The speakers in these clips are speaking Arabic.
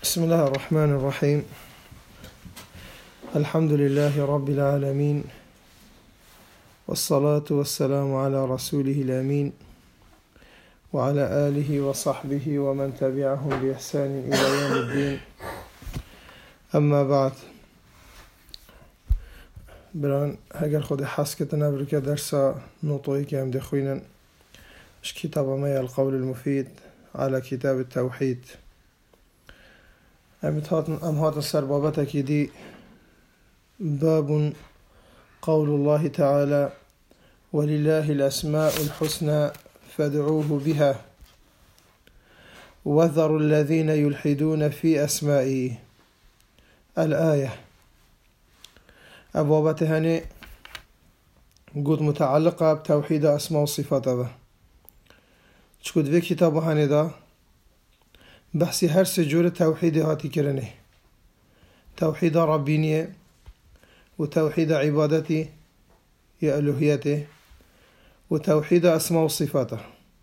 بسم الله الرحمن الرحيم. الحمد لله رب العالمين، والصلاة والسلام على رسوله الأمين وعلى آله وصحبه ومن تبعهم بإحسان إلى يوم الدين. أما بعد، بران هجر خود حس كتنا بركة درسا نطوي كام دخوينا اش كتاب ما القول المفيد على كتاب التوحيد. أم هات السربابة كدي باب قول الله تعالى: ولله الأسماء الحسنى فادعوه بها وذروا الذين يلحدون في أسمائه. الآية. أبوابة هني قد متعلقة بتوحيد أسماء وصفاته. شكود في كتاب هني دا بحثي هر سجور توحيد هاتي كرنه: توحيد ربينية، وتوحيد عبادتي يا ألوهيته، وتوحيد أسماء وصفاته.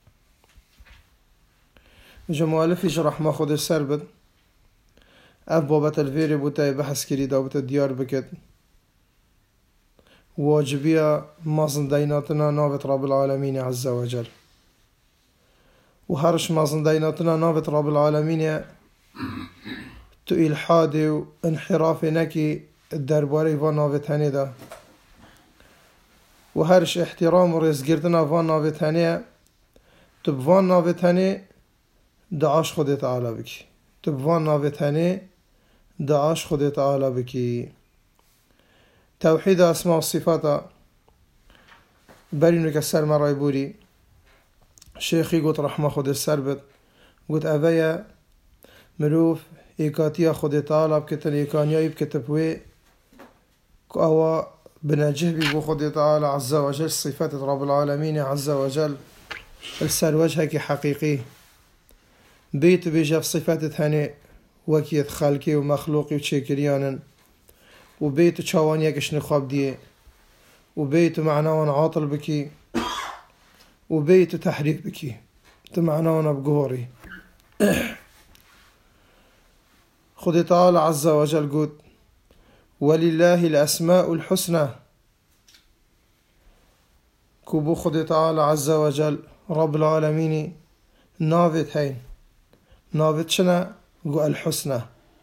جمال في شرح ما خود السربد أبوابة الفيري بوتاي بحث كري دابت الديار بكت واجبية مازن ديناتنا نابت رب العالمين عز وجل، وهرش مازن ديناتنا نابت رب العالمين تو إلحاد وانحراف نكي الدرباري فانابت هنيدا، وهرش احترام ورزقرتنا فانابت هنيا تبفان نابت هني دعاش خود تعالى بكي، تبفان نابت هني دعاش خود تعالى بكي. توحيد أسماء والصفات برينو كسر مراي بوري شيخي قلت رحمة خود السربت قلت أبايا مروف إيكاتيا خود تعالى بكتن إيكانيا بكتبوي كأوا بنجه بيبو خود تعالى عز وجل صفات رب العالمين عز وجل السر وجهك حقيقي بيت بيجف صفات هني وكيت خالكي ومخلوقي وشيكريانا، وبيت تشاوانيك نخاب دي، وبيت معناوان عاطل بكي، وبيت تحريك بكي تمعناوان بقهوري. خد تعالى عز وجل قد ولله الأسماء الحسنى. كوبو خد تعالى عز وجل رب العالمين نافت هين نافت شنا قو الحسنى.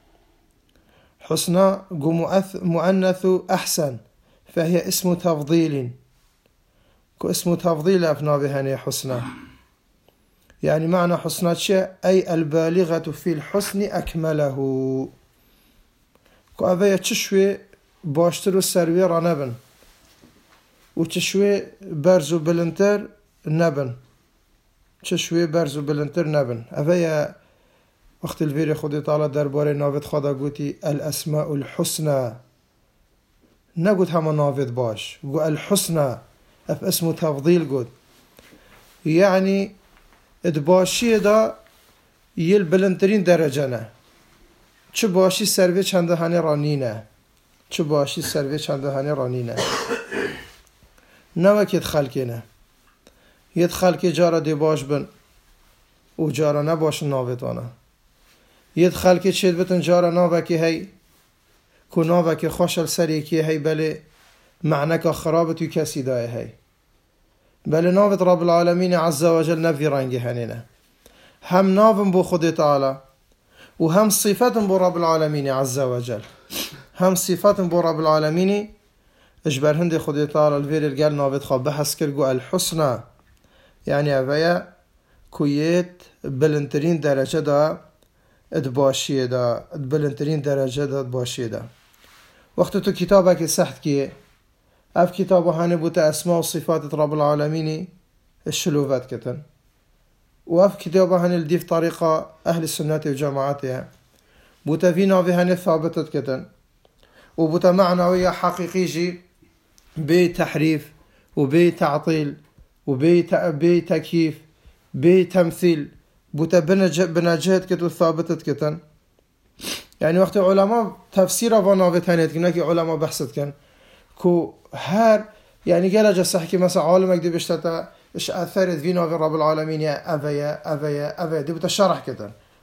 حسنى قو مؤنث أحسن، فهي اسم تفضيل، كو اسم تفضيل أفنا بهني حسنى، يعني معنى حسنى شيء أي البالغة في الحسن أكمله. كو أبايا تشوي باشتر السروي رنبن وتشوي برزو بلنتر نبن، تشوي برزو بلنتر نبن. أبايا وقت الفيري خودي تعالى درباري نافت خدا قوتي الأسماء الحسنى، نقول هما نافت باش قو الحسنى اف اسم تفضيل قد، يعني ادباشي دا يل بلنترين درجنا چه باشي سروي چنده هنه رانينه، چه باشي سروي چنده هنه رانينه. نوك يدخلكينه يدخلكي جارة دي باش بن و جارة نباش ناوتوانا، يدخلكي چید بتن جارة ناوكي هاي كو ناوكي خوشل سريكي هاي بلي معناك خرابت كاسي داي هاي بل نافت رب العالمين عز وجل نفي رنجي هنينه، هم نافن بو خود تعالى وهم صفات بو رب العالمين عز وجل، هم صفات بو رب العالمين اجبر هندي خود تعالى الفير الجل نافت خواب بحث كرقو الحسنى، يعني أبايا كويت بلنترين درجة دا ادباشي دا بلنترين درجة دا ادباشي دا. وقت تو كتابك سحت كيه اف كتابه هاني بوتا اسماء وصفات رب العالمين الشلوفات كتن، واف كتابه هاني الديف طريقة اهل السنة وجماعتها بوتا فينا في هاني ثابتت كتن، وبوتا معنوية حقيقي جي بي تحريف وبي تعطيل وبي تكييف بي تمثيل، بوتا بنجهت كتو ثابتت كتن. يعني وقت علماء تفسير فاناوت هانيت كناكي علماء بحثت كن كو هر يعني قال جا صحكي مثلا عالمك دي بشتتا اش اثرت فينا في رب العالمين يا افيا دي بتشرح كده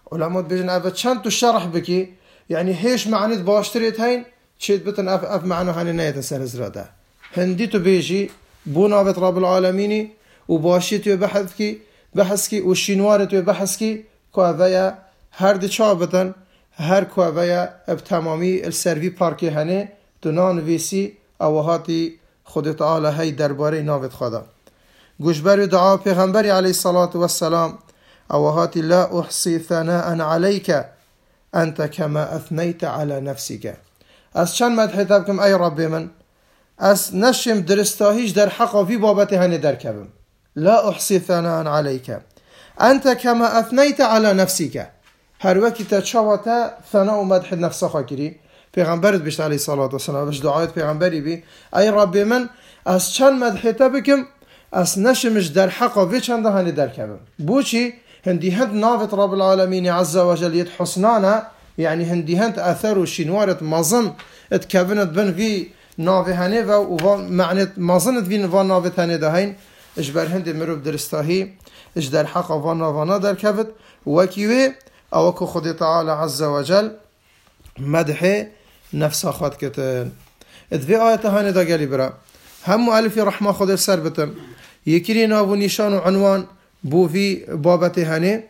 علماء بيجن أف چند تو شرح بكي يعني هيش معنى باشتريت هين شيت بتن أف معنى هاني نايت سر زراده هندي تو بيجي بو نافت رب العالمين وباشي تو بحث كي والشينوار تو بحث كي كوافيا هر دي چابتن هر كوافيا بتمامي السروي باركي هنه تو نان ويسي اوهاتي خود تعالى هي درباري نافت خدا گوشبر دعا پیغمبری علیه الصلاة والسلام اوهاتي لا احصي ثناء عليك انت كما اثنيت على نفسك از چند مدح تبكم ای رب من از نشم درستاهیش در حق في بابت هنه در کبم لا احصي ثناء عليك انت كما اثنيت على نفسك هر وقتی تا چاواتا ثناء و مدح نفسا خاکری پیغمبرت بشت علیه الصلاة والسلام بش دعایت پیغمبری بی ای رب من از چند مدح تبکم از نشمش در حق في چند هنه در کبم بوچی هندي هند نافت رب العالمين عز وجل يد حسنانا يعني هندي هند اثر وشينوارة مظن اتكبنت بن في نافي هنه و معنى مظنت في نافت هنه دهين اجبر هندي مروب درستاهي اج در حق وانا در كبت وكيوه اوكو خد تعالى عز وجل مدح نفس خد كتن ادفي آيات هنه دا قالي برا هم مؤلف رحمة خد السر بتن يكري ناو نشان وعنوان بو في بابته هنه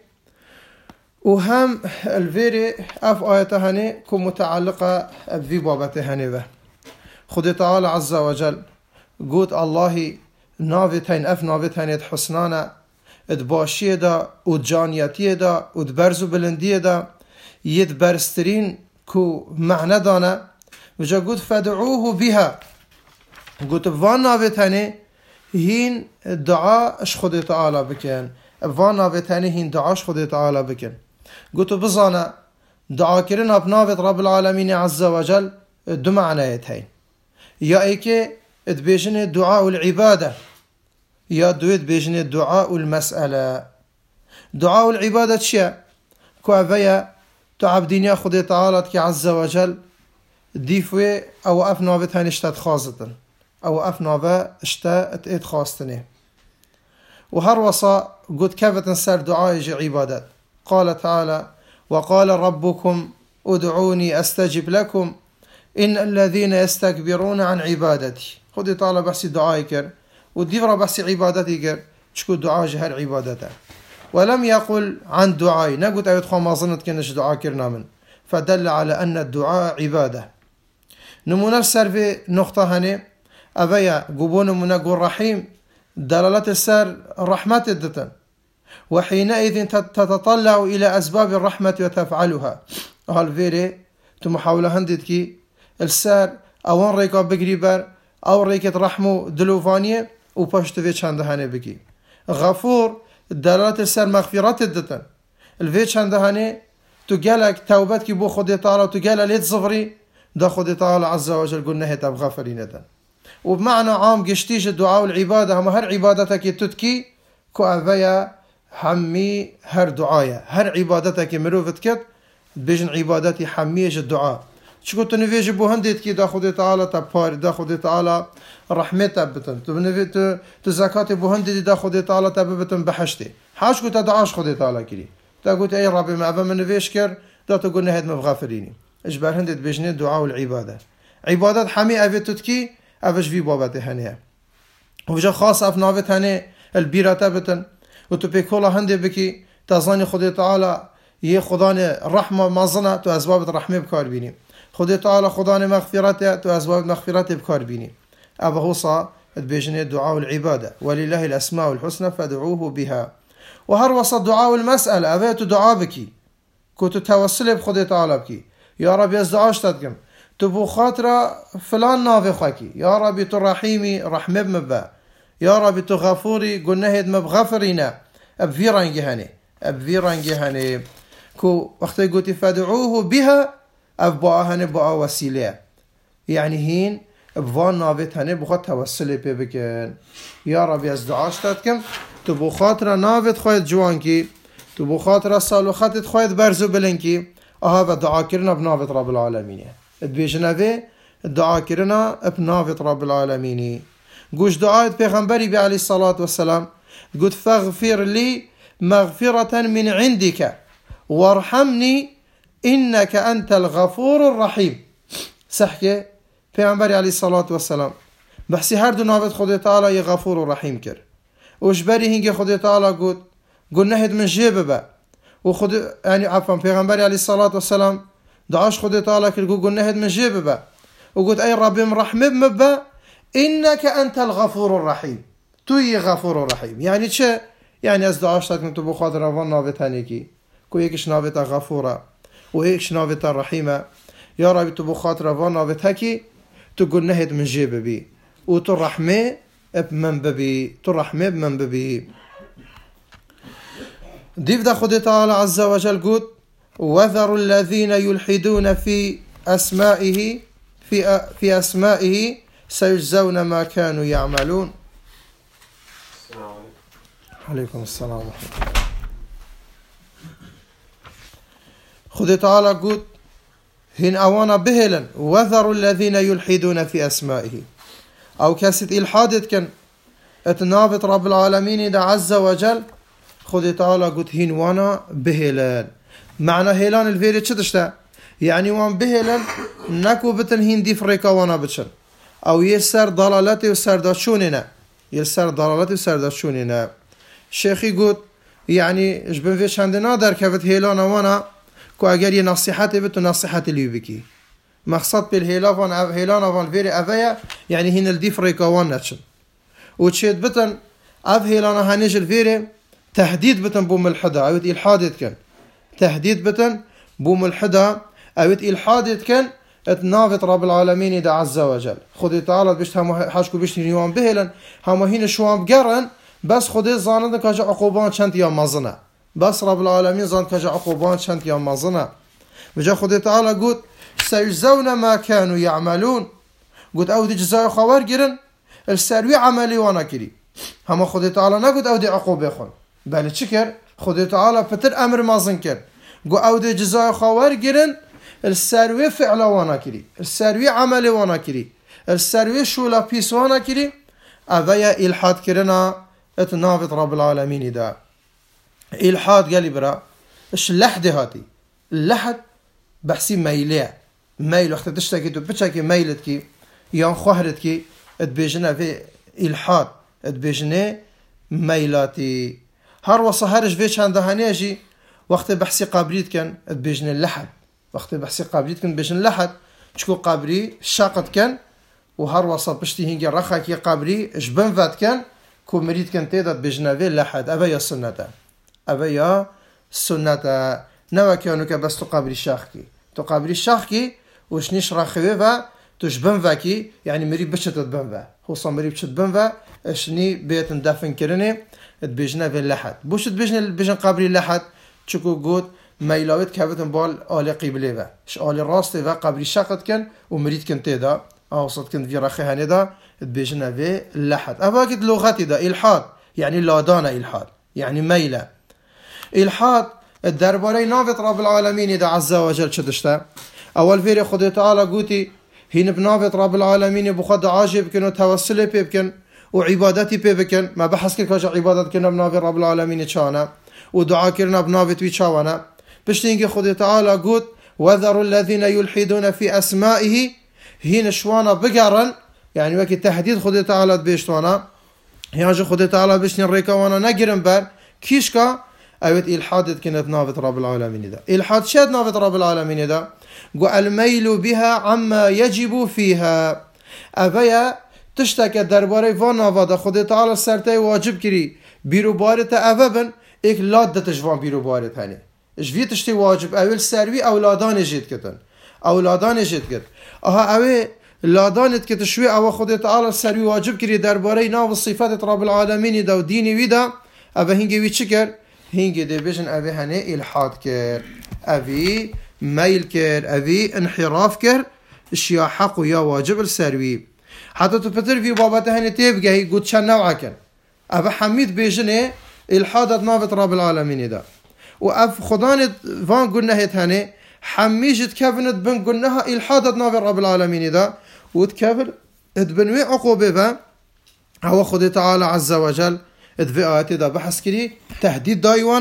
وهم الفيري اف آياته هنه كمتعلقة في بابته هنه خد تعالى عز وجل قوت الله نافتين اف نافتين حسنانا ادباشيه دا ودجانياتيه دا ودبرزو بلنديه دا يدبرسترين كو معنى دانا وجا قوت فدعوه بها قوت فان نافتين هين دعاء اش خد تعالى بكن فان نافتين هين دعاء اش خد تعالى بكن قوت بزانا دعاء كرنا بنافت رب العالمين عز وجل دو معنايت هين يا ايكي ادبيجن دعاء العبادة يا دويت بيجن دعاء المسألة دعاء العبادة شيء كوافيا تعبدين يا خدي تعالى عز وجل ديفوي او افنافت هين اشتات خاصة او افنافا اشتات ات خاصتني وهر وصا قد كفتن سر دعاء عبادات قال تعالى وقال ربكم ادعوني استجب لكم إن الذين يستكبرون عن عبادتي خدي تعالى بحثي دعائي كر وديفرا بحثي عبادتي كر شكو دعاء جهر عبادته ولم يقل عن دعائي نقول أيضا خوا ما ظنت كنش دعاء كرنا من فدل على أن الدعاء عبادة نمونا السر في نقطة هني أبيا قبون منقو الرحيم دلالة السر رحمة الدتن وحينئذ تتطلع إلى أسباب الرحمة وتفعلها هالفيري تمحاولة هندتكي السر اوان ريكا بگري بر او ريكت رحمو دلوفانيه و پشت في چند هانه بگي غفور دلالت السر مغفرات الدتن الفي چند هانه تو گلك توبت كي بو خود تعالى تو گل ليت صفري دا خود تعالى عز وجل قلنا هي تبغفرين دن وبمعنى عام قشتيش الدعاء والعباده هم هر عبادتك تتكي كو افيا حمي هر دعايا هر عبادتك مروفت كت بيجن عبادتي حميش الدعاء شكو تنفيج بو هنديت كي دا خود تعالى تبار دا خود تعالى رحمته بتن تنفيت تزكاتي بو هنديت دا خود تعالى تبتن بحشتي حاش كو تدعاش خود تعالى كري تا قلت اي ربي ما افا من فيشكر دا تقول هاد مغفريني اجبر هنديت بيجن الدعاء والعباده عبادات حمي افتتكي افش في بابته هنيه وجا خاص افنافت هنيه البيرته بتن وتو بيكولا هندي بكي تظني خود تعالى يه خداني رحمه مازنه تو اسباب الرحمه بكار بيني خود تعالى خداني مغفرته تو اسباب مغفرته بكار بيني ابا هوصا بيجن الدعاء والعباده ولله الاسماء الحسنى فادعوه بها وهر وسط دعاء المساله ابيت دعاء بكي كنت توسل بخود تعالى بكي يا رب يزدعاش تدكم تبو خاطر فلان نافي خاكي يا رب ترحيمي رحمه بمبا يا رب تغفوري قلنا هيد مبغفرينا ابفيران جهني كو وقت قلت فادعوه بها ابواهن بوا وسيله يعني هين بوان نافت هنه بخاطر توسل بكن يا رب يزدعاش تدكم تبو خاطر نافت خايد جوانكي تبو خاطر سالو خاطر خايد برزو بلنكي اها ودعا كرنا بنافت رب العالمين بيجنبه الدعاء كرنا بنافت رب العالمين قوش دعاء پیغمبري بي عليه الصلاة والسلام قلت فاغفر لي مغفرة من عندك وارحمني إنك أنت الغفور الرحيم. سحكي پیامبر علیه الصلاة والسلام بحثی هر دو ناوت خدا تعالی یه غفور و رحیم کرد. وش بری هنگی خدا تعالی گفت نهد من جیب با و خدا یعنی عفوا پیغمبر علیه الصلاة والسلام دعاش خدا تعالی کرد گفت نهد من جیب با و گفت ای ربی رحمه مبا إنك أنت الغفور الرحيم. توي غفور الرحيم يعني چه؟ يعني از دعاش تاكن تو بخاطر وان ناوت هنيكي كو يكش ناوت غفورة و يكش ناوت رحيمة يا ربي تو بخاطر وان ناوت هكي تو قل نهد من جيب بي و تو رحمه بمن ببي تو رحمه بمن ببي. ديف دا خد تعالى عز وجل قد وذروا الذين يلحدون في أسمائه في أسمائه سيجزون ما كانوا يعملون. عليكم السلام ورحمة الله. خد تعالى قد هن أوانا بهلا وذروا الذين يلحدون في أسمائه أو كاسة إلحادت كان اتنابط رب العالمين دا عز وجل. خد تعالى قد هن وانا بهلا معنى هيلان الفيري چتشتا يعني وان بهلا نكو بتن هن دي فريكا وانا بتشن أو يسر ضلالتي وسرداشوننا يسر ضلالتي وسرداشوننا. شيخي قد يعني جبن فيش عندنا در كفت هيلان وانا كو اگر يه نصيحتي بتو نصيحتي اللي بكي مقصد بالهيلان هيلان وان فيري افيا يعني هن الدي فريكا وانا تشن وتشيد بتن اف هيلان هانيج الفيري تهديد بتن بوم الحدا او الحادث كان تهديد بتن بوم الحدا او الحادث كان اتنافت رب العالمين دا عز وجل. خدي تعالى بيشت هم حاشكو بيشت نيوان بهلن هم هين شوان بقرن بس خدي زاند كاجا عقوبان چند يا مازنا بس رب العالمين زاند كاجا عقوبان چند يا مازنا. وجا خدي تعالى قلت سيجزون ما كانوا يعملون قلت او دي جزاء خوار جرن السروي عملي وانا كري هم خدي تعالى نقول او دي عقوبه خون بل شكر خدي تعالى فتر امر مازن كر قو او دي جزاء خوار جرن السروي فعل وانا كري السروي عملي وانا كري السروي شولا بيس وانا كري اويا الحاد كرنا اتنافت رب العالمين دا الحاد قالي برا اش اللحد هاتي اللحد بحسي ميليه ميل وقت تشتكي تو بتشكي ميلتكي يان خهرتكي اتبيجنا في الحاد اتبيجنا ميلاتي هر وصهرج فيش عندها هنيجي وقت بحسي قابريت كان اتبيجنا اللحد وقت بحسي قابريت كان بيجن اللحد شكو قابري شاقت كان وهر وصل بشتي هنجي رخاكي قابري جبن فات كان كو مريد كان تيدا بيجنا في اللحد أبا يا سنة أبا يا سنة نوا كانوا كبس تقابري شاخكي تقابري شاخكي وشنيش رخوه تجبن فاكي يعني مريد بشت تبن فا هو صار مريد بشت بن فا اشني بيت ندفن كرني تبيجنا في اللحد بوش تبيجنا بيجن قابري اللحد شكو قود ميلاوت كافتن بال آل قبله و ش آل راست و قبری شقت کن و مرید کن تدا آوصد کن في رخي هندا تبيجنا في اللحد أفاكت لغتي دا إلحاد يعني لادانا إلحاد يعني ميلة إلحاد الدرباري نافت رب العالمين دا عز وجل شدشتا أول فيري خدي تعالى قوتي هين بنافت رب العالمين بخد عاجب كن وتوسل بيبكن وعبادتي بيبكن ما بحث كل عبادت كنا بنافت رب العالمين تشانا ودعاء كرنا بنافت ويتشاوانا بشتينك خدي تعالى قوت وذروا الذين يلحدون في أسمائه هين شوانا بقرن يعني وكي تحديد خدي تعالى بيشتوانا يعني خدي تعالى بيشتين ريكا وانا نقرن بار كيشكا أيوة إلحادت كانت نافت رب العالمين دا إلحاد شاد نافت رب العالمين دا قو الميل بها عما يجب فيها أفيا تشتكى درباري فانا فادا خدي تعالى سرتي واجب كري بيرو بارتا أفبن إيك لاد دا تجفان بيرو بارت هاني جوی تشتی واجب اول سروی اولادان جد کتن اولادان جد کت اها اوه لادانت کت شوی او خود تعالی سروی واجب کری درباره ناو صفات رب العالمین دا و دینی وی دا اوه هنگی وی چکر هنگی دی بجن اوه هنه الحاد کر اوه میل کر اوه انحراف کر اشیا حق و یا واجب السروی حتی تو پتر وی بابت هنه تیبگهی گود چند نوعا کن اوه حمید بجنه الحادت نافت رب العالمین دا وأف خدانت فان قلنا هيتهاني حميجت كافنت بن قلناها إلحادت نافي رب العالمين إذا وتكافل اتبنوي عقوبة فا هو خدي تعالى عز وجل اتفئات إذا بحث كري تهديد دايوانا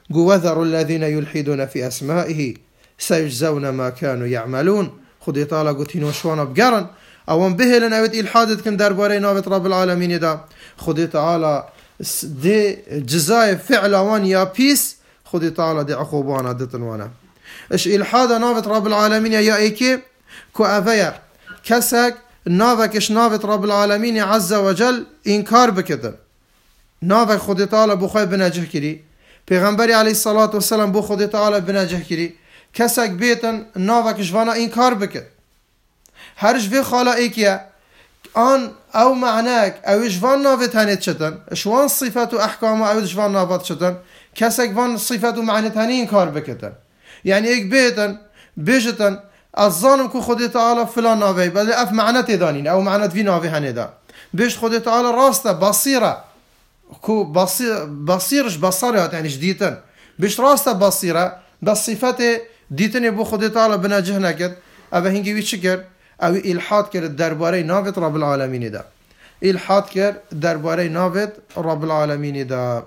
وذروا الذين يلحدون في أسمائه سيجزون ما كانوا يعملون. خدي تعالى قلت هنوشوانا بقرن اوان بهلن اوید الحادت کن درباره ناوت رب العالمین دا. خدي تعالى دي جزاء فعل وان يا بيس خدي تعالى دي عقوبانا دتن وانا اش الحاد ناوت رب العالمين يا ايكي كو افيا كسك ناوكش ناوت رب العالمين عز وجل انكار بكدن ناوك خدي تعالى بخوي بنجه كري پیغمبر عليه الصلاة والسلام بو خدي تعالى بنجه كري كسك بيتن ناوكش وانا انكار بكد هرش في خالا ايكيا آن او معناك او جوان نافت هنيت شتن شوان صفات و احكام او جوان نافت شتن كسك وان صفات و معنات هني انكار بكتن يعني ايك بيتن بيجتن الظالم كو خدي تعالى فلان نافي بل اف معنات دانين او معنات في نافي هنيدا بيش خدي تعالى راسته بصيرة كو بصيرش بصريات يعني جديتن بيش راسته بصيرة بس صفات ديتن بو خدي تعالى بناجه نكد ابا هنگي وي شكر او الحاد کرد درباره ناوت رب العالمین دا الحاد کرد درباره ناوت رب العالمین دا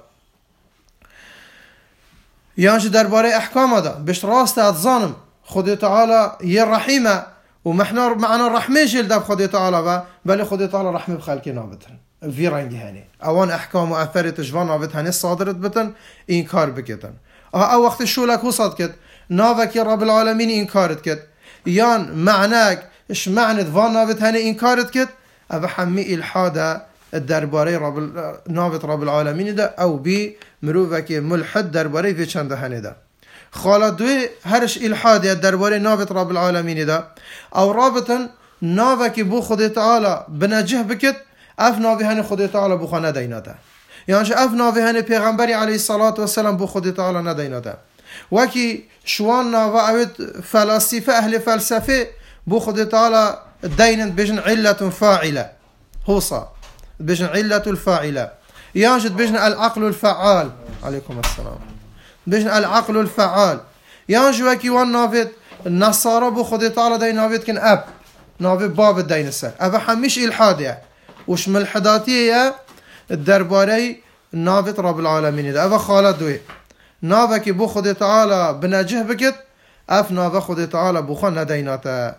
یانش درباره احکام دا بش راست اتظانم خدای تعالی ی رحیمه و محنا معنا رحمه جل دب خدای تعالی و بل خدای تعالی رحمه بخلق ناوتن في رنگ هنی اوان احکام و اثرت جوان ناوت هنی صادرت بتن انکار بکتن او وقت شولک وصاد کد ناوک رب العالمین انکارت کد یان معناک اش معنى ظن نافت هني انكارت كت ابا حمي الحاده درباره نافت رب العالمين ده او بي مروفك ملحد درباره في چند هني ده خالد دوی هرش الحاده درباره نافت رب العالمين ده او رابطن نافك بو خدای تعالی بنجه بكت اف نافي هني خدای تعالی بو خانه ديناته يعني اف نافي هني پیغمبر عليه الصلاه والسلام بو خدای تعالی نديناته وكي شوان نافا اوت فلاسفه اهل فلسفه بو خدای تعالی دينا بجن علة فاعلة هوصا بجن علة الفاعلة ينجد بجن العقل الفعال عليكم السلام بجن العقل الفعال ينجد وكي وان نافت النصارى بو خدای تعالی دين نافت كن اب نافت باب الدين السر ابا حميش الحادية وش ملحداتية الدرباري نافت رب العالمين ابا خالد دوي نافك بو خدای تعالی بنجه بكت اف نافا خدای تعالی بو خان نديناته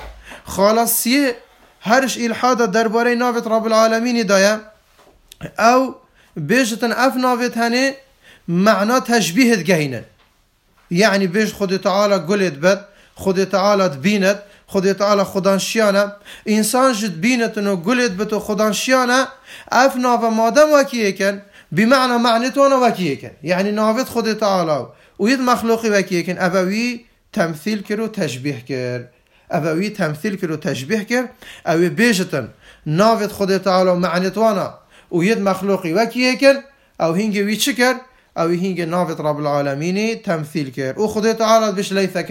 خلاص يه هرش الحاد درباره نافت رب العالمين دايا او بيجتن اف نافت هني معنى تشبيه دقهينا يعني بيج خدای تعالی قلت بد خدای تعالی تبينت خدای تعالی خدانشيانه انسان جد بينت انه قلت بتو خدانشيانه اف نافا مادم وكيه كان بمعنى معنتونه وكيه كان يعني نافت خدای تعالی ويد مخلوقي وكيه كان ابوي تمثيل كرو تشبيه كر اوی تمثيل كرو تشبيه كر اوی بيجتن نافت خدای تعالی معنتوانا ويد مخلوقي وكيه كان او هنگي وي چكر او هنگي نافت رب العالمين تمثيل كر و خدای تعالی بش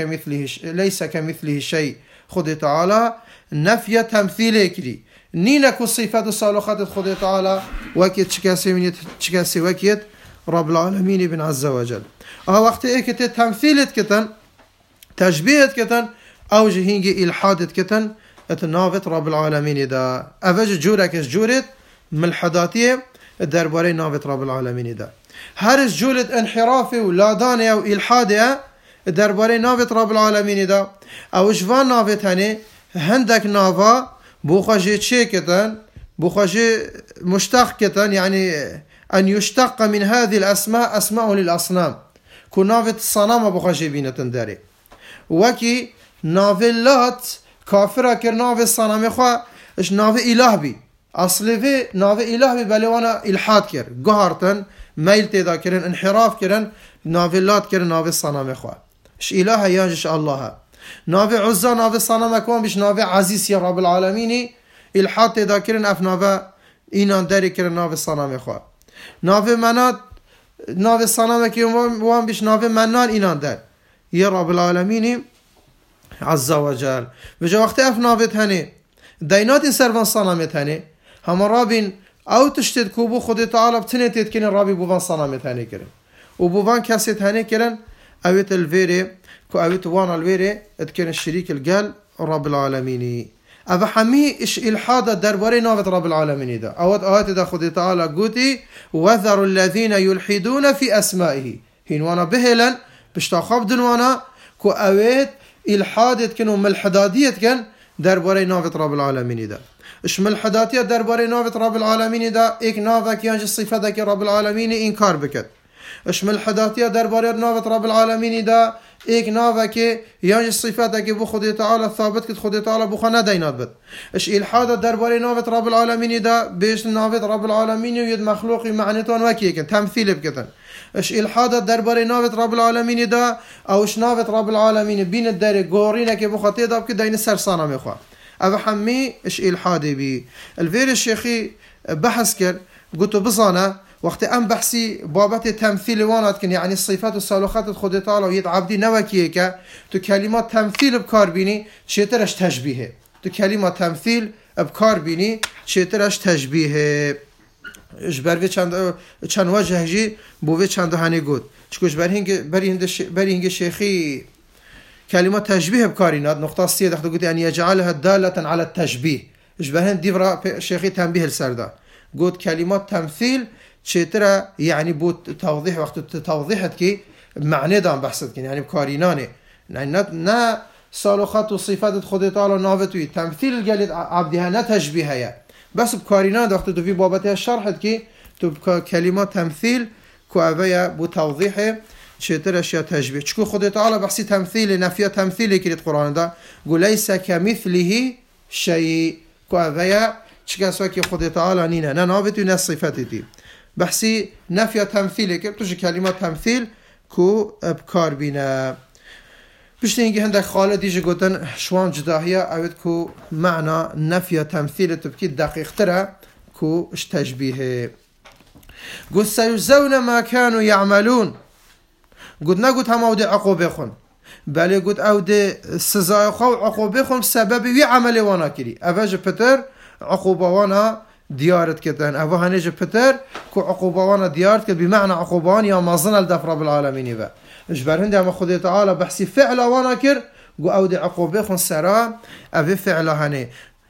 ليس كمثله شيء خدای تعالی نفي تمثيل كري نينكو صفات صالحات خدای تعالی وكي چكاسي وكيت رب العالمين بن عز وجل وقت ايكت تمثيلت كتن تشبيهت كتن او جهينجي الحادت كتن اتنافت رب العالمين دا اوج جوركش جورت ملحداتيه درباره نافت رب العالمين دا هرش جولت انحرافي ولادانه او الحاده درباره نافت رب العالمين دا او جوان نافت هني هندك نافا بوخاجي تشي كتن بوخاجي مشتق كتن يعني ان يشتق من هذه الاسماء اسماء للاصنام كو نافت الصنم بوخاجي بينتن داري وكي نافلات كافرة كر ناف الصنم خوا اش ناف اله بي اصلي في ناف اله بي بل وانا الحاد كر قهرتن ميل تيدا كرن انحراف كرن نافلات كر ناف الصنم خوا اش اله يانجش الله ناف عزا ناف الصنم كون بش ناف عزيز يا رب العالمين الحاد تيدا كرن اف ناف اينان داري كرن ناف الصنم خوا ناف منات ناف الصنم كي وان بش ناف منان اينان دار يا رب العالمين عز وجل بجا وقت اف نافت هني دينات سرفان صنامت هني هم رابين او تشتد كوبو خدای تعالی بتنه تتكين رابي بوفان صنامت هني كرن وبوفان كاسيت هني كرن اويت الفيري كو اويت وانا الفيري اتكن الشريك القال رب العالمين افا حمي اش الحاد درباري نافت رب العالمين دا اوت دا خدای تعالی قوتي وذروا الذين يلحدون في اسمائه هینوانا بهلن پشتا خواب دنوانا کو اوید الحادت کن و ملحدادیت کن درباره ناوت رب العالمین دا. اش ملحداتیت درباره ناوت رب العالمین دا ایک ناوک یانج صفته که رب العالمین انکار بکد. اش ملحداتیت درباره ناوت رب العالمین دا ایک ناوک یانج صفته که بو خود تعالی ثابت کد خود تعالی بو خانه دینات بد. اش الحاد درباره ناوت رب العالمین دا بیش ناوت رب العالمین ید مخلوقی معنیتون وکی کن تمثیل بکتن. اش الحاد درباره ناوت رب العالمین دا اوش ناوت رب العالمین بین در گورینه که بخاطر داب که دین سرسانه میخوا او حمی اش الحادی بی الفير الشيخي بحث کرد قلت بصانه وقت ام بحثي بابت تمثيل وانات كن يعني الصفات والسلوخات خود تعالى ويد عبدي نوكيه که تو كلمات تمثيل بكار بيني شيترش تشبيهه تو كلمات تمثيل بكار بيني شيترش تشبيهه اجبر وی چند وجه جی بو وی چند هنی گود چکوش بری هنگ شیخی کلمات تشبیه بکارینات نقطه سیه دخل گوتی ان یجعلها دالة على التشبیه اجبر هند دیورا شیخی تنبیه السردا گود کلمات تمثیل چطرا يعني بو توضیح وقت توضیحت کی معنی دام بحثت کن يعني بکارینانه نه سالوخات و صفات خود تعالی ناوتوی تمثیل گلید عبدها نه تشبیه بس بكارينا وقت تو في بابتها شرحت كي تو كلمات تمثيل كو اويا بو توضيحه چتر اشياء تشبيه چكو خود تعالى بحثي تمثيل نفي تمثيل كريت قرآن دا قو ليس كمثله شيء كو اويا چكسوا كي خود تعالى نينا ننابتو نصفتي بحثي نفي تمثيل كريت توش كلمات تمثيل كو بكار بينا بشت اینکه هندک خاله دیجه گفتن شوان جداهیه اوید کو معنا نفی تمثیل تبکی دقیق تره کو اش تشبیه گفت سیجزون ما كانوا يعملون گفت نگفت هم او ده عقوبه خون بله گفت او ده سزای خو عقوبه خون سبب وی عمل وانا کری اوج پتر عقوبه وانا دیارت کردن او هنج پتر کو عقوبه وانا دیارت کرد بمعنى عقوبه وان یا مازن الدفر رب العالمین و اجبر هندي اما خود تعالى بحثي فعل وانا كر قو اودي عقوبه خن سرا افي فعل هني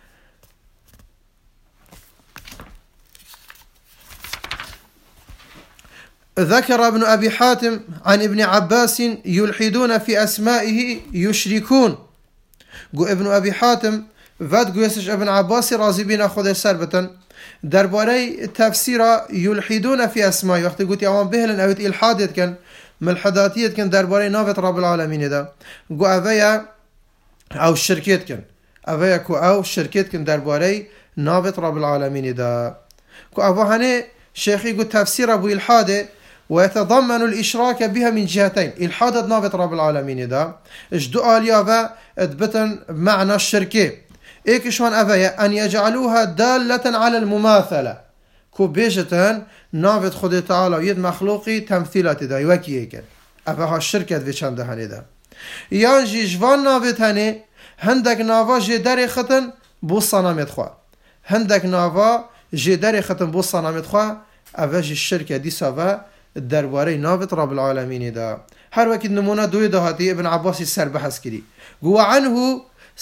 ذكر ابن ابي حاتم عن ابن عباس يلحدون في اسمائه يشركون قو ابن ابي حاتم فاد قو يسج ابن عباس راضي بنا خود سربتا درباري تفسير يلحدون في اسمائه وقت قلت اوان بهلن اوت الحادت كان ملحداتیت کن درباره ناوت رب العالمین دا گو اویا او شرکت کن اویا کو او شرکت کن درباره ناوت رب العالمین دا کو اوه هنه شیخی گو تفسیر ابو الحاده ويتضمن الاشراك بها من جهتين الحاد ناوت رب العالمین دا اش دو آلیا و ادبتن معنى الشركه ايكشون اویا ان يجعلوها دالة على المماثله کو بیشتن ناوت خود تعالی و ید مخلوقی تمثیلات دای وکیه کن اوه ها شرکت و چنده هنه دا یان جیجوان ناوت هنه هندک ناوا جدر ختن بو صنامت خواه هندک ناوا جدر ختن بو صنامت خواه اوه جی شرکت دیسا و درباره ناوت رب العالمین دا هر وقت نمونه دوی دهاتی ابن عباسی سر بحث کری گو عنه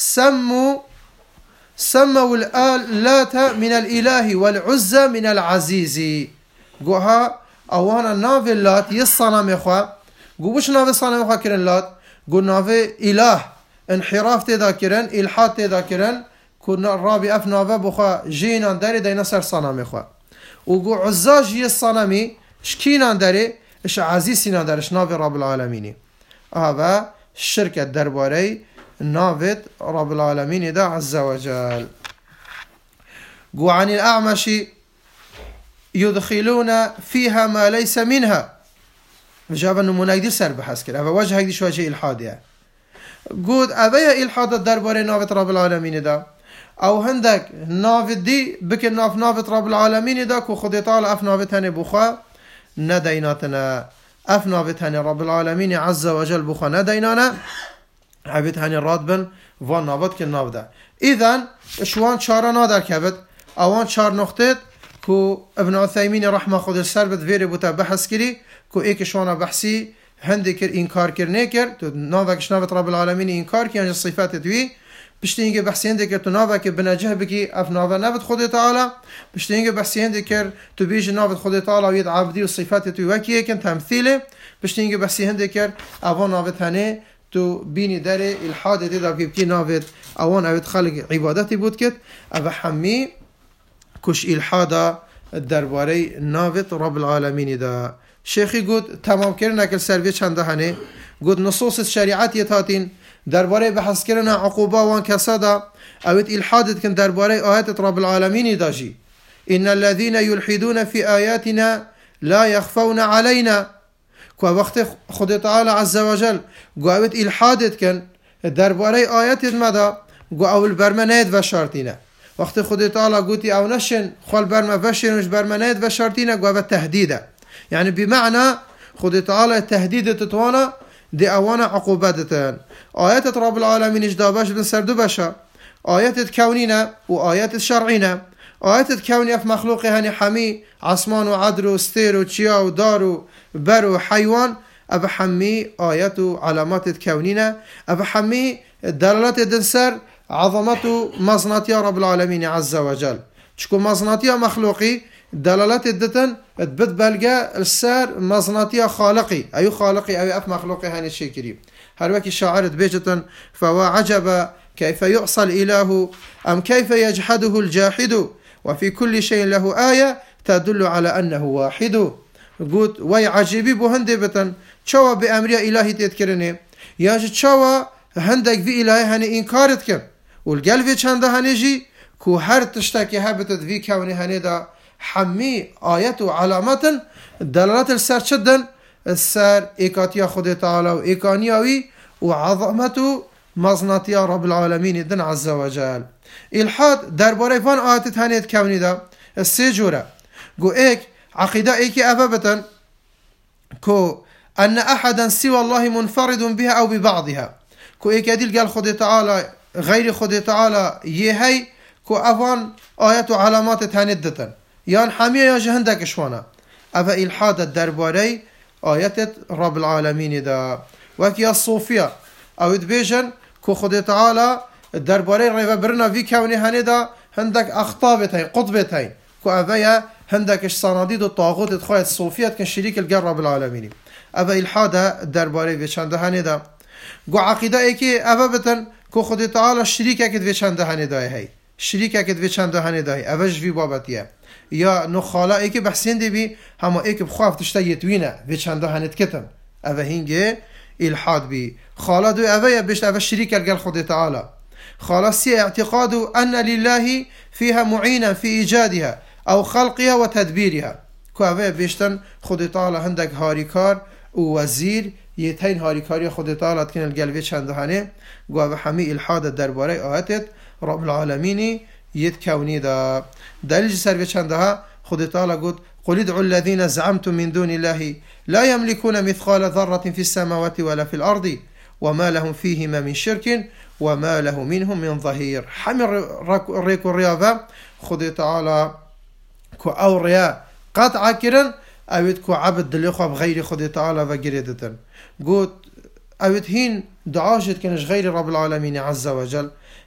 سموا الآلات من الإله والعزة من العزيز قوها أوانا ناف اللات يصنم يخوا قو بش ناف الصنم يخوا كرن لات قو ناف إله انحراف تذاكرن إلحاد تذاكرن كنا الرابي أف ناف بخوا جينا داري دينا سر صنم يخوا وقو عزاج يصنمي شكينا داري اش عزيزنا دارش ناف رب العالمين هذا الشركة درباري نافت رب العالمين دا عز وجل قو عن الأعمش يدخلون فيها ما ليس منها جاب انه منايدير سر بحث كده وجه هيدي شو وجه الحاد يعني قود أبيا الحاد الدرباري نافت رب العالمين دا او هندك نافت دي بك نافت رب العالمين دا كو خد تعالى اف نافت هني بخوا نديناتنا اف نافت هني رب العالمين عز وجل بخوا ندينانا عبيت هني رادبن وان نافت كن نافدا اذن شوان چارا نادر كبت اوان چار نقطه كو ابن عثيمين رحمه خود السربت فيري بوتا بحث كري كو ايك شوانا بحثي هندي كر انكار كر نيكر تو نافكش نافت رب العالمين انكار كي يعني الصفات دوي پشتی که بحث هنده کرد تو ناوه که بنجه بکی اف ناوه نبت خود تعالی پشتی که بحث هنده کرد تو بیج ناوه خود تعالی و ید عبدی و صفات تو وکیه کن تمثیله پشتی که بحث هنده کرد اوان ناوه تنه تو بینی در الحاد دیده که بکی ناوه اوان اوید خلق عبادتی بود کد او حمی کش الحادا درباره ناوه رب العالمین دا شیخی گود تمام کرن اکل سروی چنده هنه گود نصوص شریعت یتاتین درباره بحث کردن عقوبه وان کسادا اوید الحادت کن درباره آیات رب العالمین داجی ان الذين يلحدون في آياتنا لا يخفون علينا کو وقت خود تعالی عز وجل گو اوید الحادت کن درباره آیات مدا گو اول برمنید و شرطینه وقت خود تعالی گوتی او نشن خال برما وشن وش برمنید و شرطینه گو اوید تهدیده يعني بمعنى خود تعالى تهديد تتوانا دي اوانا عقوبتتان آيات رب العالمين اجداباش بن سردو بشا آيات كونينا وآيات شرعينا آيات كونية في مخلوقها هني حمي عصمان وعدر وستير وشيا ودار وبر وحيوان أبا حمي آيات علامات كونينا أبا حمي دلالات دنسر عظمة مصناتيا رب العالمين عز وجل شكو مصناتيا مخلوقي دلالات الدتن تبت بلقى السار مصناتيا خالقي أي خالقي أي أف مخلوقي هاني الشيء كريم هل وكي شاعرة بيجة فوا عجب كيف يعصى الإله أم كيف يجحده الجاحد وفي كل شيء له آية تدل على أنه واحد قلت وي عجيبي بهندي بتن شوا بأمريا إلهي تذكرني ياج شوا هندك في إلهي هاني إنكارتك والقلب چنده هانيجي كو هر تشتاكي هابتت في كوني هاني دا حمي آيات وعلامات دلالات السر شدن السر إيكاتيا خود تعالى وإيكانياوي وعظمته مصناتيا رب العالمين دن عز وجل الحاد درباره فان آيات تانيت كوني دا السيجورة قو إيك عقيدة إيكي أفابتا كو أن أحدا سوى الله منفرد بها أو ببعضها كو إيك أديل قال خود تعالى غير خود تعالى يهي كو أفان آيات وعلامات تانيت دتن يان حمية يا جهندك شوانا أفا إلحاد الدرباري آيات رب العالمين دا وكي الصوفية أو دبيجن كو خد تعالى الدرباري ريفا برنا في كوني هاني دا هندك أخطابتين قطبتين كو أفايا هندك صناديد الطاغوت تخويت الصوفية كان شريك الجر رب العالمين أفا إلحاد الدرباري في چند هاني دا قو عقيدة ايكي أفا بتن كو خد تعالى الشريك اكد في چند هاني دا هاي شريك اكد في چند هاني دا هاي أفاج في بابتيه یا نخالا ای که بحثین دی بی همه ای که بخواف تشتا یتوینه و چنده هنت کتن اوه هنگه الحاد بی خالا دو اوه یا بشت اوه شریک الگل خود تعالی خالا سی اعتقاد ان لله فيها معینا في ایجادها او خلقها و تدبیرها که اوه بشتن خود تعالی هندک هاریکار و وزیر یتین هاریکاری خود تعالی تکن الگل و چنده هنه گو اوه همی الحاد درباره آیتت رب العالمینی يد كوني دا دليل سر چندها خود تعالى قد قل ادعوا الذين زعمتم من دون الله لا يملكون مثقال ذرة في السماوات ولا في الأرض وما لهم فيهما من شرك وما له منهم من ظهير حمر ريكو الرياضة خود تعالى كو أو ريا قطع كرن أويد كو عبد دليخوا بغير خود تعالى وقريدة قد أويد هين دعاشت كنش غير رب العالمين عز وجل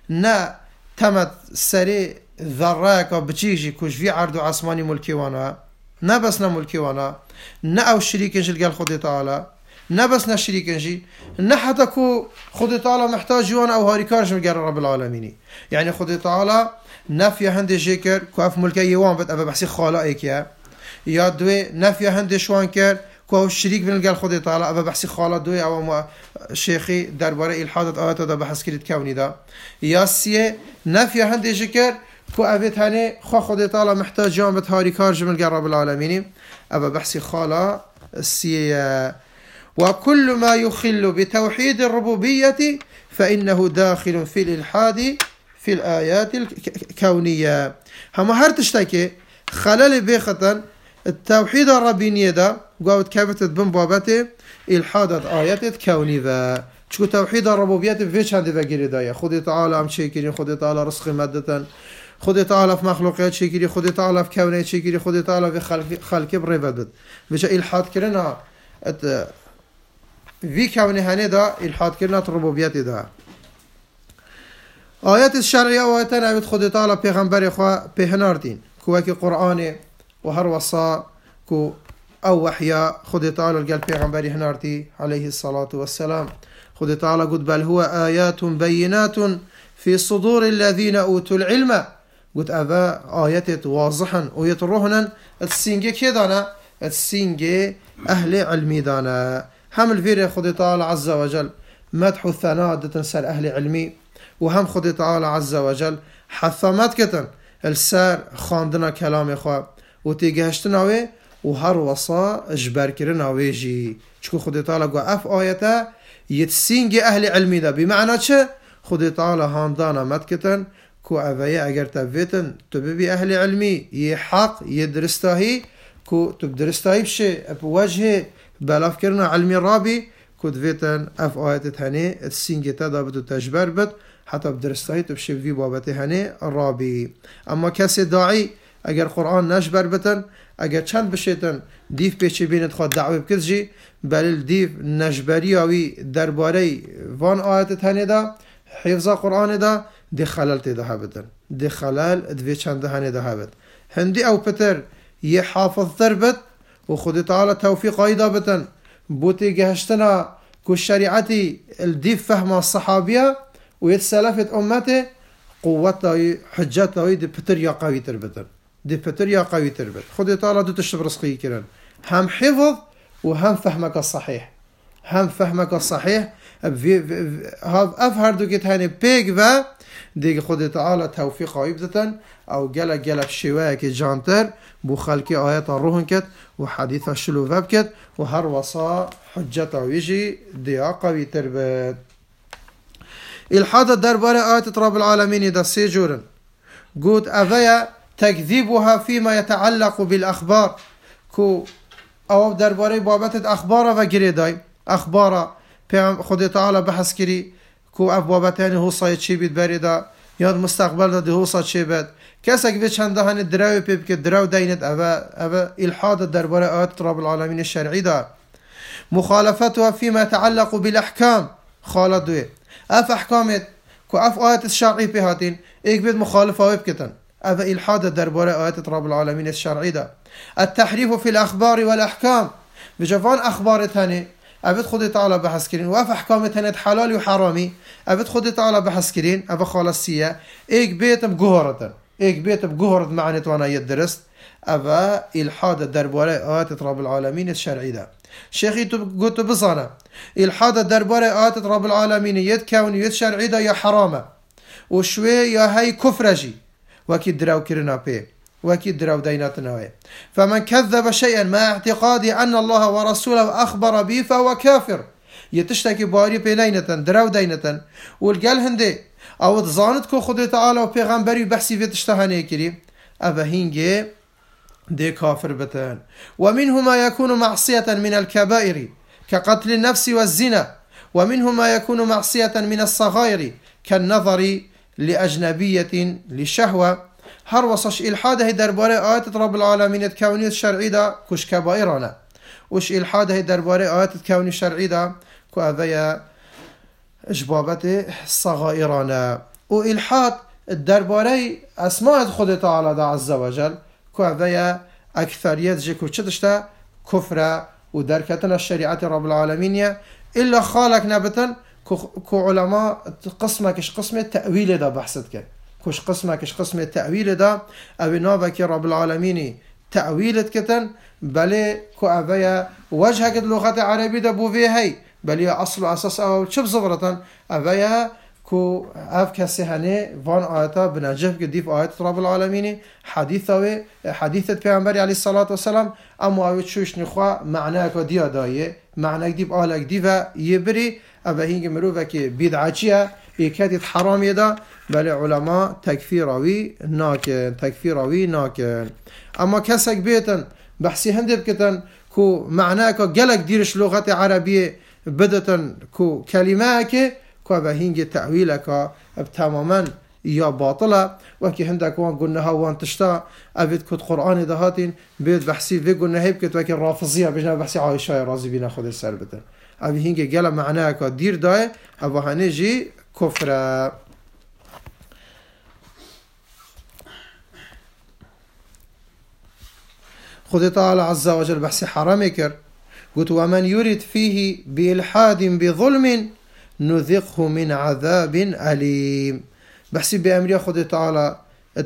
نا تمت سري ذراك بتشيجي كوش في عرض عصماني ملكي وانا نبسنا ملكي وانا نا او شريكنجي القال خد تعالى نبسنا شريكنجي نا حتى كو خد تعالى محتاج وانا او هاريكارج من قال رب العالمين يعني خد تعالى نفي هندي جيكر كوف ملكي يوان بد ابا بحسي خالائك يا دوي نفي هندي شوان كر كو شريك بن قال خد تعالى ابا بحسي خاله دوي او شيخي درباره الحادث آيات دا بحث كريت كوني دا ياسيه نفي هندي جكر كو ابيت هاني خود تعالى محتاج جام بتهاري كارج من رب العالمين ابا بحسي خاله السيه وكل ما يخل بتوحيد الربوبية فإنه داخل في الإلحاد في الآيات الكونية هم هرتشتكي خلال بيخطن التوحيد الربينية دا قاوت كيفتت بن بابته الحادت آيات كوني ذا شكو توحيد الربوبية فيش هندي فقيري دايا خود تعالى ام شيكرين خود تعالى رزق مادة خود تعالى في مخلوقات شيكري خود تعالى في كونات شيكري خود تعالى في خلق بريفد بيش الحاد كرنا في كوني هني دا الحاد كرنا الربوبية دا آيات الشرعية وآياتان أبد خود تعالى پیغمبر خواه پهناردين كواكي قرآن وهر وصا كو أو وحيا خود تعالى قال پیغمبر هنارتي عليه الصلاة والسلام. خود تعالى قد بل هو آيات بينات في صدور الذين أوتوا العلم قد أذا آيات واضحا ويتروهنا السينجي كيدانا السينجي أهل علمي دانا هم الفير خود تعالى عز وجل مدح الثناء دتنسال أهل علمي وهم خود تعالى عز وجل حثمت كتن السار خاندنا كلام خواه وتيجهشتنا وي وهر وصا اجبر كرنا ويجي چكو خود تعالى قو اف آياتا يتسينجي أهل علمي دا بمعنى چه خود تعالى هاندانا مدكتن كو اوه اگر تبويتن تببي أهل علمي يحق يدرستاهي كو تبدرستاهي بشي بوجه بلاف كرنا علمي رابي كو دويتن اف آيات هني السينجي تدا بدو تجبر بد حتى بدرستاهي تبشي في بابته هني رابي. اما كسي داعي اگر قرآن نجبر بتن اگر چند بشیتن دیف پیچه بینت خواد دعوی بکد جی بل دیف نجبری آوی درباره وان آیت تنه دا حفظ قرآن دا دی خلال تیده هبتن دی خلال دوی چند هنه دا هبت هندی او پتر یه حافظ تر بد و خود تعالی توفیق آیدا بتن بوتی گهشتنا که شریعتی الدیف فهم الصحابیه و یتسلفت امته قوت داوی حجت داوی دی پتر یا قوی تر بتن دي بتر يا قوي تربت خذ تعالى دو تشرب رزقي كرن هم حفظ وهم فهمك الصحيح هم فهمك الصحيح هاف افهر دو كت هاني بيج و دي خذ تعالى توفيق عيبزتن او جلا شويه كي جانتر بو خلقي ايات الروحن كت وحديث الشلو فاب كت وهر وصا حجته ويجي دي قوي تربت الحاد درباره ايات رب العالمين دا سيجورن قد افيا تكذيبها فيما يتعلق بالأخبار كو أو درباره بابت أخبار وغيره أخبار خود تعالى بحث كري كو أف بابتين هو صايد شي بيت بريدا ياد مستقبل ده هو صايد شي بيت كسك بيت چنده هني دراوي بيبك دراو دينت أبا إلحاد درباره آيات رب العالمين الشرعي دا مخالفتها فيما يتعلق بالأحكام خالدوه أف أحكامت كو أف آيات الشرعي بهاتين إيك بيت مخالفة ويبكتن هذا إلحاد درباره آيات رب العالمين الشرعي دا التحريف في الأخبار والأحكام بجفان أخبار تاني أبد خود تعالى بحث كرين وأف أحكام تاني حلال وحرامي أبد خود تعالى بحث كرين أبا خالصية إيك بيت بجهرة إيك بيت بجهرة معنى وانا يدرست أبا إلحاد درباره آيات رب العالمين الشرعي دا شيخي قلت بصانا إلحاد درباره آيات رب العالمين يد كون يد شرعي دا يا حرامة وشوي يا هاي كفرجي وكيد دراو كرنا بي وكيد دراو ديناتنا. فمن كذب شيئا مع اعتقاد أن الله ورسوله أخبر به فهو كافر يتشتكي باري بينينة دراو دينة والقال هندي أو تظانت كو خد تعالى وبيغمبري بحسي في تشتهاني كري أبا هنجي دي كافر بتان. ومنه ما يكون معصية من الكبائر كقتل النفس والزنا ومنه ما يكون معصية من الصغائر كالنظر لأجنبية لشهوة هر وصش إلحاده درباره آيات رب العالمين الكونية الشرعي دا كش كبائرنا وش إلحاده درباره آيات الكونية الشرعي دا كو أذيا إجبابته صغائرنا وإلحاد الدرباره أسماء خود تعالى دا عز وجل كو أذيا أكثريات جيكو چدشتا كفرة ودركتنا الشريعة رب العالمين إلا خالق نبتن كو علماء قسمكش قسم التأويل دا بحثت كوش قسمكش قسم التأويل دا أو نابك رب العالمين تأويلت كتن بل كو أبيا وجهك اللغة العربية دا بوفي هاي بل أصل أساس أو شب صغرة أبيا كو أف كسهني فان آياتا بنجف قديف آيات رب العالمين حديثة پیغمبر عليه الصلاة والسلام أما أويت شوش نخوا معناك ديا دايه معناك ديب آلك ديفا يبري أبا هنگ مروفك بدعاتيا إكادت حرام يدا بل علماء تكفيروي ناكن أما كسك بيتن بحثي هندب كتن كو معناك جلك ديرش لغة عربية بدتن كو كلماك كو أبا هنگ تأويلك تماما يا باطلة وكي هندك وان قلناها وان تشتا أبد كت قرآن دهاتين بيت بحثي في قلنا هيبكت وكي الرافضية بجنا بحثي عايشة رازي بينا خود السربتن أبي هنگه گله معناه که دیر دای أبا هنجي كفر. خود تعالى عز وجل بحث حرام كر قلت ومن يرد فيه بإلحاد بظلم نذقه من عذاب أليم بحث بأمر خود تعالى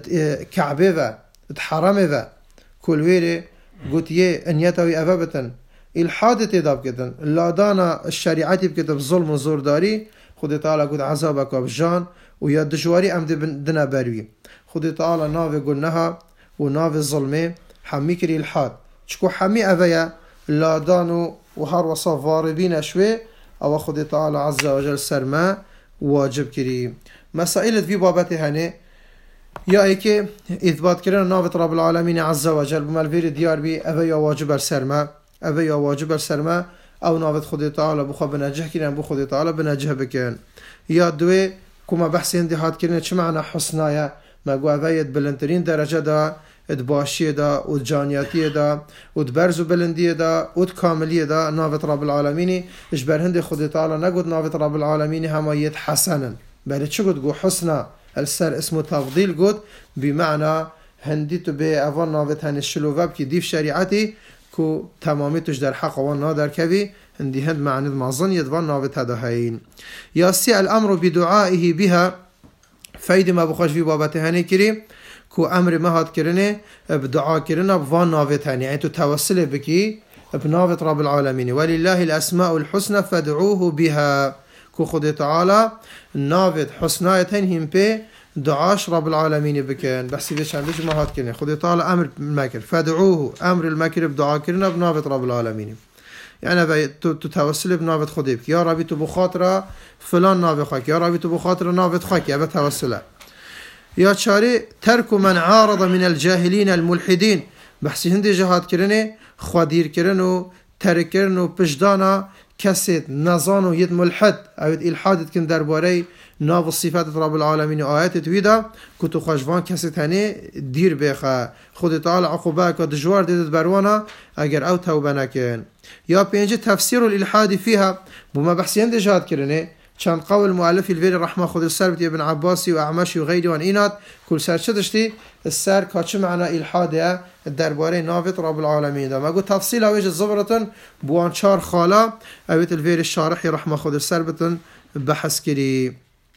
كعبه حرامه كل ويري قلت ان يتوي أبابة إلحاد تداب كتن لا دانا الشريعة بكتب ظلم وزورداري خود تعالى قلت عذابك بجان ويا دجواري أمد دنا بروي خود تعالى ناوي قلناها وناوي الظلمي حمي كري الحاد شكو حمي أبايا لا دانو وهر وصف واربين شوي او خود تعالى عز وجل سرما واجب كري مسائل في بابته هني يا ايكي اثبات كرنا نافت رب العالمين عز وجل بمالفير ديار بي أبايا واجب السرما أبايا واجب السرما او نافت خود تعالى بخوا بنجح كرنا بو خود تعالى بنجح بكن يا دوي كما بحث هندي هات كرنا چه معنى حسنايا ما قو أبايت بلندرين درجة دا ادباشية دا ودجانياتية دا ودبرز وبلندية دا ودكاملية دا نافت رب العالمين اجبر هندي خود تعالى نقود نافت رب العالمين هما يتحسنا بل چه قد قو حسنا السر اسمه تفضيل قد بمعنى هندي تبي اوان نافت هن الشلوفاب كي ديف شريعتي كو تماميتش در حق وان نادر كبي هندي هند معنى معظن يدوان نافت هذا هين ياسي الامر بدعائه بها فايد ما بخوش في بابته هني كريم كو امر ما هات كرنه بدعاء كرنه بوان نافت هني يعني تو توسل بكي بنافت رب العالمين ولله الاسماء الحسنى فادعوه بها كو خود تعالى نافت حسنايتين هم بي دعاش رب العالمين بكن بحسي بيش عندش ما هات كرنه خود تعالى امر المكر فادعوه امر المكر بدعاء كرنه بنافت رب العالمين يعني تتوسل بنافت خديبك يا ربي تو بخاطر فلان نافت خاك يا ربي تو بخاطر نافت خاك يا بتوسله يا شاري ترك من عارض من الجاهلين الملحدين بحثي هندي جهاد كرنه خادير كرنو ترك كرنو بجدانا كسد نزانو يد ملحد او الحاد كن درباري ناف صفات رب العالمين آيات تويدا كتو خشوان كسد هني دير بخا خود تعالى عقوباك دجوار ديد بروانا اگر او توبه نكن يا بينجي تفسير الالحاد فيها بما بحثي هندي جهاد كرنه كان قول المؤلف الفيري رحمه خود السربتي ابن عباسي وأعمشي وغيري وانينات كل سر شدشتي السر كاتش معنا إلحاده الدرباري نافت رب العالمين ده ما قلت تفصيل اويج الزبرة بوان شار خالا اويت الفيري الشارحي رحمه خود السربتن بحث كري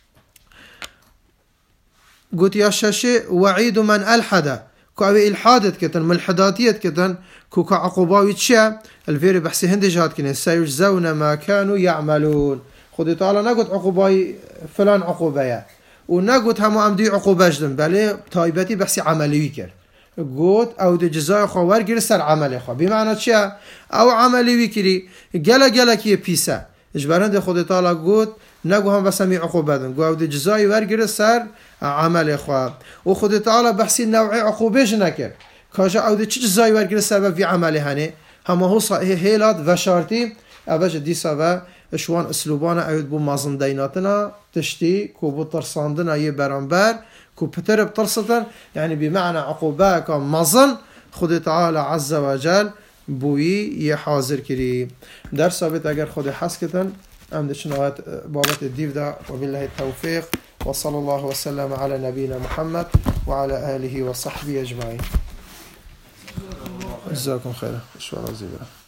قلت يا شاشي وعيد من ألحد كو اوي إلحادت كتن ملحداتيت كتن كو كعقوباوي تشيا الفيري بحثي هندي جهاد كنين سيجزون ما كانوا يعملون خود تعالى نقول عقوباي فلان عقوبايا ونقول هم عمدي عقوبة جدًا بله تايبتي بحث عملي كر قلت او دي جزاء خوار جر سر عملي خو بمعنى چه او عملي كري جلا كي بيسا اجبارن خود تعالى قلت نقول هم بس مي عقوبة قلت او دي جزاء وار جر سر عملي خو وخود تعالى بحث نوع عقوبة جنكر كاجا او دي جزاء وار جر سبب في عملي هني هم هو هيلات وشارتي اوج دي سبب شوان اسلوبانا اوید بو مازن ديناتنا تشتي كو بو ترساندنا يه برانبر كو بتر بترستن يعني بمعنى عقوباك مازن خود تعالى عز وجل بوي يحاضر كري درس ثابت اگر خود حس كتن ام دشنوات بابت الديف دا وبالله التوفيق وصلى الله وسلم على نبينا محمد وعلى آله وصحبه أجمعين جزاكم خيرا شكرا جزيلا